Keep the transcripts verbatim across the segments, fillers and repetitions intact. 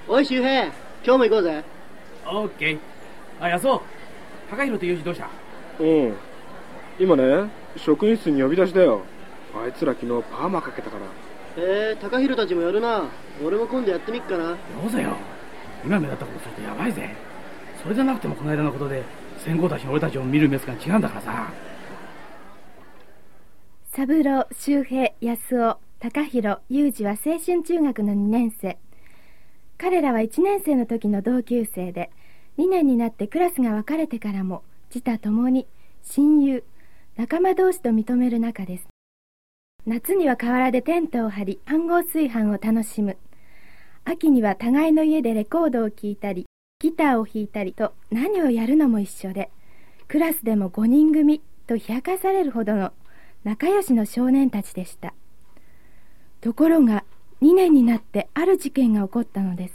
おい周平、今日も行こうぜ。 オッケー。あ、安尾、高弘とユージどうした？ うん今ね、職員室に呼び出しだよ。あいつら昨日パーマかけたから。 えー、高弘たちもやるな。俺も今度やってみっかな。 どうぜよ、今目立ったことするとやばいぜ。それじゃなくてもこの間のことで先行たちの俺たちを見る目つが違うんだからさ。 三郎、周平、安尾、高弘、ユージは青春中学のにねん生。彼らはいちねん生の時の同級生で、にねんになってクラスが分かれてからも自他ともに親友、仲間同士と認める仲です。夏には河原でテントを張り暗号炊飯を楽しむ。秋には互いの家でレコードを聴いたりギターを弾いたりと何をやるのも一緒で、クラスでもごにん組と冷やかされるほどの仲良しの少年たちでした。ところがにねんになってある事件が起こったのです。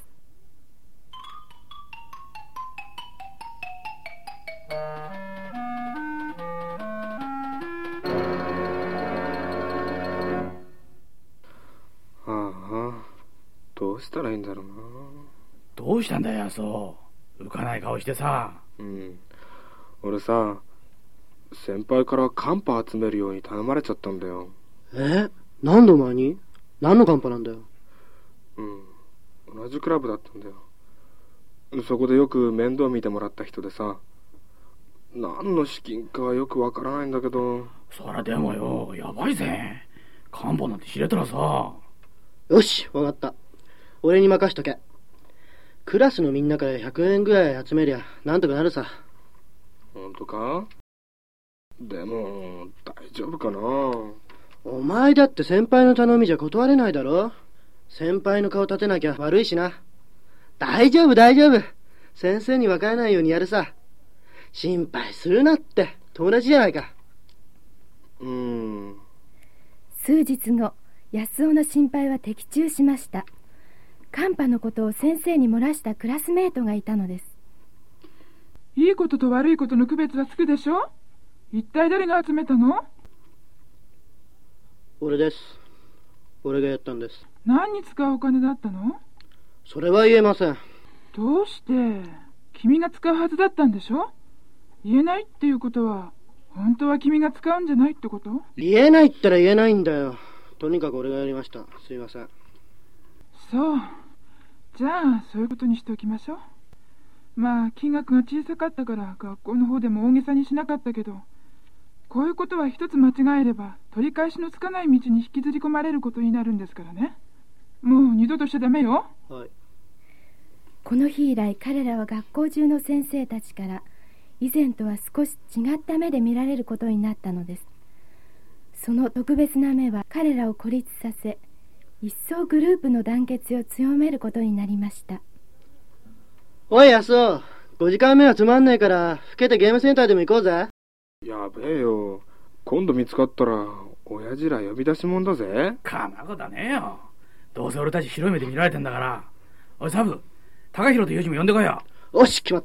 ああ、どうしたらいいんだろうな。 どうしたんだよ安尾、浮かない顔してさ。 うん俺さ、先輩からカンパ集めるように頼まれちゃったんだよ。 え、何度前に？何のカンパなんだよ。 うん同じクラブだったんだよ。そこでよく面倒見てもらった人でさ、何の資金かはよくわからないんだけど。 そりゃでもよ、やばいぜ。カンパなんて知れたらさ。 よし、わかった。俺に任しとけ。クラスのみんなからひゃくえんぐらい集めりゃなんとかなるさ。 本当か？でも大丈夫かな。 お前だって先輩の頼みじゃ断れないだろ。先輩の顔立てなきゃ悪いしな。大丈夫大丈夫、先生に分からないようにやるさ。心配するなって、友達じゃないか。 うーん数日後、安尾の心配は的中しました。カンパのことを先生に漏らしたクラスメートがいたのです。 いいことと悪いことの区別はつくでしょ。一体誰が集めたの？ 俺です。俺がやったんです。 何に使うお金だったの？ それは言えません。 どうして？君が使うはずだったんでしょ。言えないっていうことは本当は君が使うんじゃないってこと？ 言えないったら言えないんだよ。とにかく俺がやりました。すいません。 そう、じゃあそういうことにしておきましょう。まあ金額が小さかったから学校の方でも大げさにしなかったけど、こういうことは一つ間違えれば取り返しのつかない道に引きずり込まれることになるんですからね。もう二度としちゃダメよ。 はい。 この日以来、彼らは学校中の先生たちから以前とは少し違った目で見られることになったのです。その特別な目は彼らを孤立させ、一層グループの団結を強めることになりました。 おい安尾、ごじかんめはつまんないからふけてゲームセンターでも行こうぜ。 やべえよ、今度見つかったら親父ら呼び出しもんだぜ。 かなことはねえよ、どうせ俺たち白い目で見られてんだから。おいサブ、高弘とユージも呼んでこいよ。 よし、決まった。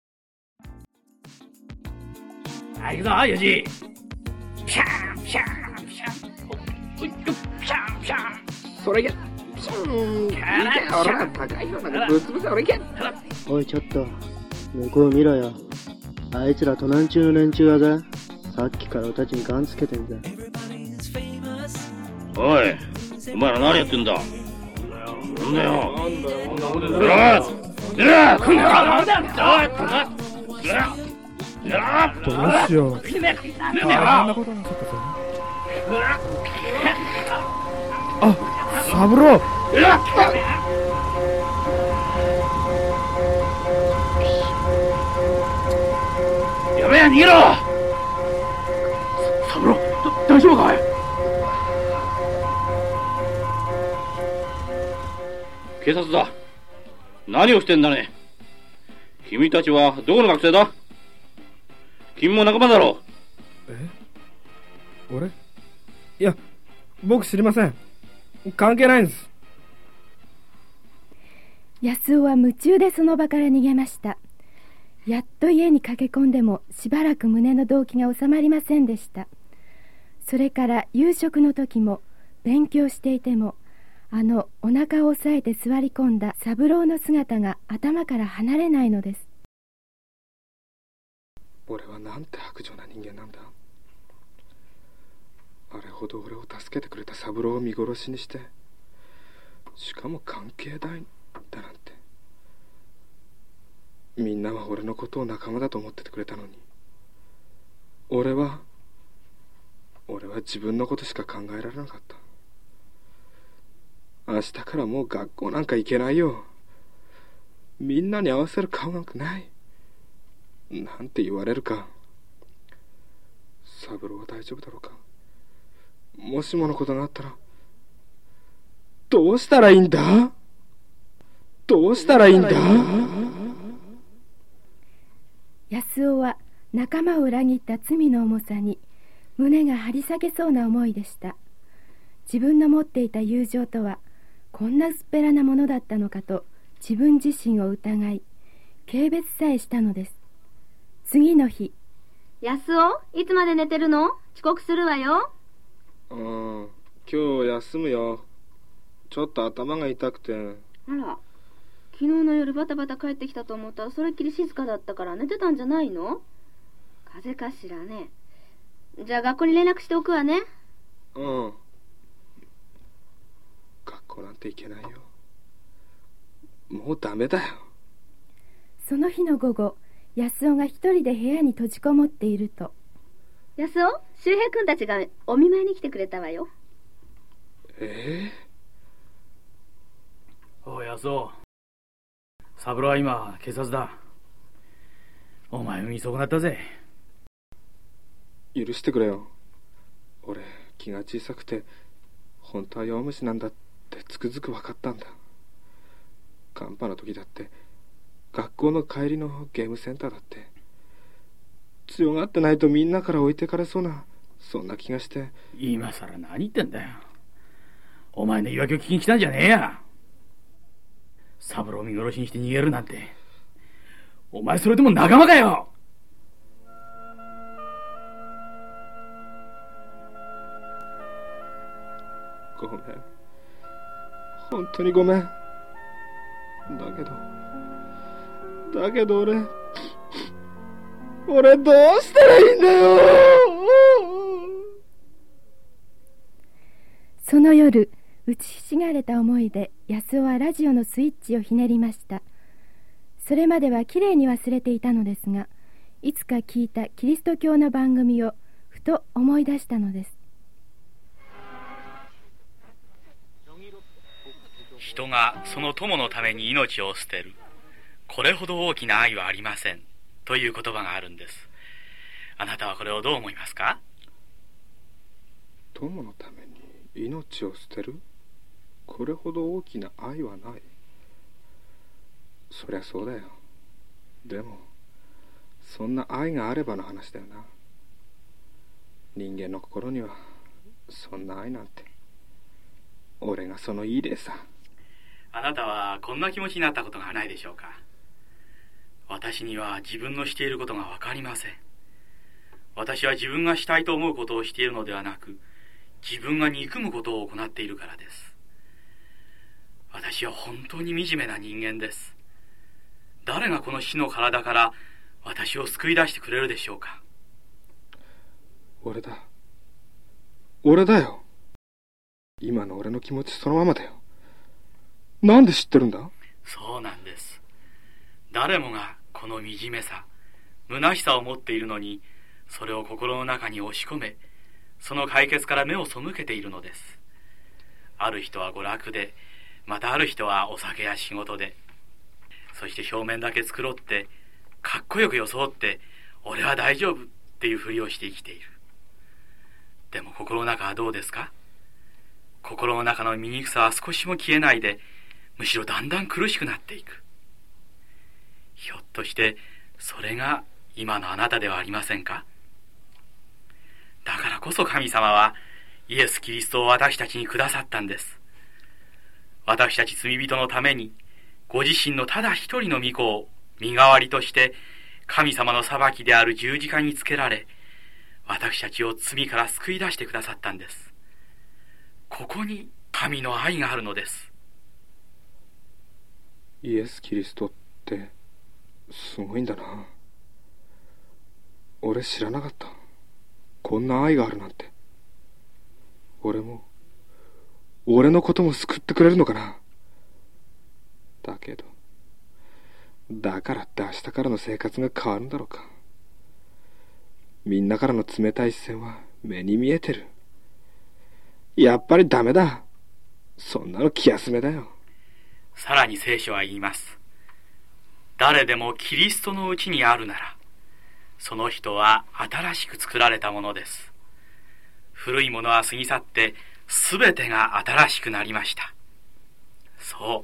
はい、行くぞユージ。ピャーンピャーンピャーン、おいっピャーンピャーン、 それいけ、ピャーン、いけ、俺ら高弘なんかぶっ潰せ、俺いけ。 おいちょっと向こう見ろよ。あいつら都南中の連中だぜ。さっきから俺たちにガンつけてんぜ。 おい、お前ら何やってんだ。なんだよ、なんだよ、こんなことで。出ろ出ろ、こんななんだよ、出ろ出ろ。 どうしよう、 あんなことになっちゃったぞ。 あ、サブロー。 やめや、逃げろ。サブロー、大丈夫かい。警察だ。何をしてんだね。君たちはどこの学生だ。君も仲間だろう。 え、俺？いや、僕知りません。関係ないんです。 安尾は夢中でその場から逃げました。やっと家に駆け込んでもしばらく胸の動悸が収まりませんでした。それから夕食の時も勉強していてもあのお腹を押さえて座り込んだ三郎の姿が頭から離れないのです。 俺はなんて薄情な人間なんだ。あれほど俺を助けてくれた三郎を見殺しにして、しかも関係ないだなんて。みんなは俺のことを仲間だと思っててくれたのに、俺は俺は自分のことしか考えられなかった。明日からもう学校なんか行けないよ。みんなに合わせる顔なんかない。なんて言われるか。三郎は大丈夫だろうか。もしものことがあったらどうしたらいいんだ。どうしたらいいんだ。 安尾は仲間を裏切った罪の重さに胸が張り裂けそうな思いでした。自分の持っていた友情とはこんな薄っぺらなものだったのかと自分自身を疑い、軽蔑さえしたのです。次の日。 安尾、いつまで寝てるの？遅刻するわよ。 ああ、今日休むよ。ちょっと頭が痛くて。 あら、昨日の夜バタバタ帰ってきたと思ったらそれっきり静かだったから寝てたんじゃないの？風邪かしらね。じゃあ学校に連絡しておくわね。 うん。学校なんて行けないよ。もうダメだよ。 その日の午後、安尾が一人で部屋に閉じこもっていると、 安尾、周平君たちがお見舞いに来てくれたわよ。 ええー、おい安尾、三郎は今警察だ。お前見損なったぜ。 許してくれよ。俺気が小さくて本当は弱虫なんだってつくづく分かったんだ。寒波の時だって学校の帰りのゲームセンターだって強がってないとみんなから置いてかれそうな、そんな気がして。 今さら何言ってんだよ。お前の言い訳を聞きに来たんじゃねえや。三郎を見殺しにして逃げるなんて、お前それでも仲間かよ。 ごめん、本当にごめん。だけどだけど俺俺どうしたらいいんだよ。 その夜、打ちひしがれた思いで安尾はラジオのスイッチをひねりました。それまではきれいに忘れていたのですが、いつか聞いたキリスト教の番組をふと思い出したのです。 人がその友のために命を捨てる、これほど大きな愛はありませんという言葉があるんです。あなたはこれをどう思いますか？ 友のために命を捨てる、これほど大きな愛はない。そりゃそうだよ。でもそんな愛があればの話だよな。人間の心にはそんな愛なんて。俺がそのいい例さ。 あなたはこんな気持ちになったことがないでしょうか。私には自分のしていることがわかりません。私は自分がしたいと思うことをしているのではなく、自分が憎むことを行っているからです。私は本当に惨めな人間です。誰がこの死の体から私を救い出してくれるでしょうか。 俺だ俺だよ。今の俺の気持ちそのままだよ。なんで知ってるんだ？ そうなんです。誰もがこの惨めさ、虚しさを持っているのに、それを心の中に押し込め、その解決から目を背けているのです。ある人は娯楽で、またある人はお酒や仕事で、そして表面だけ繕って、かっこよく装って、俺は大丈夫っていうふりをして生きている。でも心の中はどうですか？心の中の醜さは少しも消えないで、むしろだんだん苦しくなっていく。ひょっとしてそれが今のあなたではありませんか？だからこそ神様はイエス・キリストを私たちにくださったんです。私たち罪人のためにご自身のただ一人の御子を身代わりとして神様の裁きである十字架につけられ、私たちを罪から救い出してくださったんです。ここに神の愛があるのです。 イエス・キリストってすごいんだな。俺知らなかった。こんな愛があるなんて。俺も俺のことも救ってくれるのかな。だけどだからって明日からの生活が変わるんだろうか。みんなからの冷たい視線は目に見えてる。やっぱりダメだ。そんなの気休めだよ。 さらに聖書は言います。誰でもキリストのうちにあるなら、その人は新しく作られたものです。古いものは過ぎ去って、すべてが新しくなりました。そう、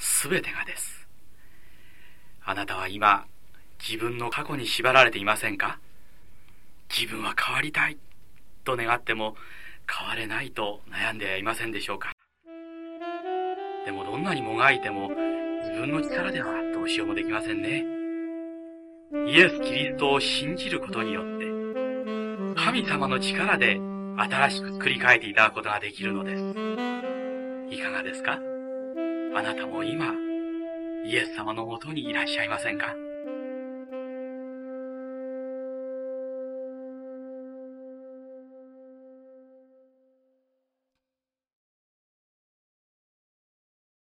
すべてがです。あなたは今、自分の過去に縛られていませんか？自分は変わりたいと願っても変われないと悩んではいませんでしょうか？でもどんなにもがいても自分の力ではどうしようもできませんね。イエス・キリストを信じることによって神様の力で新しく作り変えていただくことができるのです。いかがですか？あなたも今イエス様のもとにいらっしゃいませんか？